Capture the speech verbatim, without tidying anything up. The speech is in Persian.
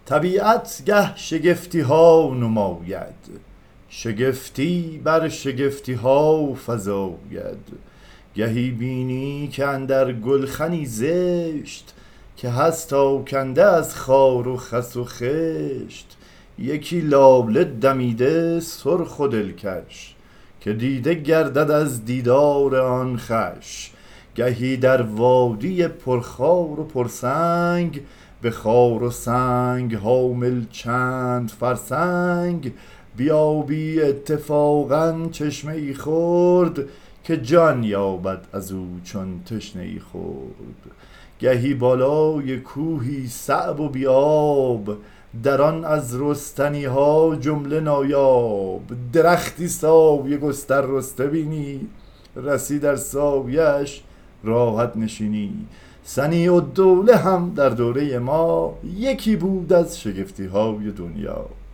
طبیعت گه شگفتی ها نماید، شگفتی بر شگفتی ها فزاید. گهی بینی که اندر گلخنی زشت، که هست آکنده از خار و خس و خشت. یکی لاله دمیده سرخ و دلکش، که دیده گردد از دیدار آن خوش. گهی در وادی پرخار و پرسنگ، به خار و سنگ حامل چند فرسنگ. بیابی اتفاقا چشمه ای خرد، که جان یابد از او چون تشنه ای خورد. گهی بالای کوهی صعب و بی آب، در آن از رستنی ها جمله نایاب. درختی سایه گستر رسته بینی، رسی در سایه‌اش راحت نشینی. سنی‌الدوله هم در دوره ما، یکی بود از شگفتی های دنیا.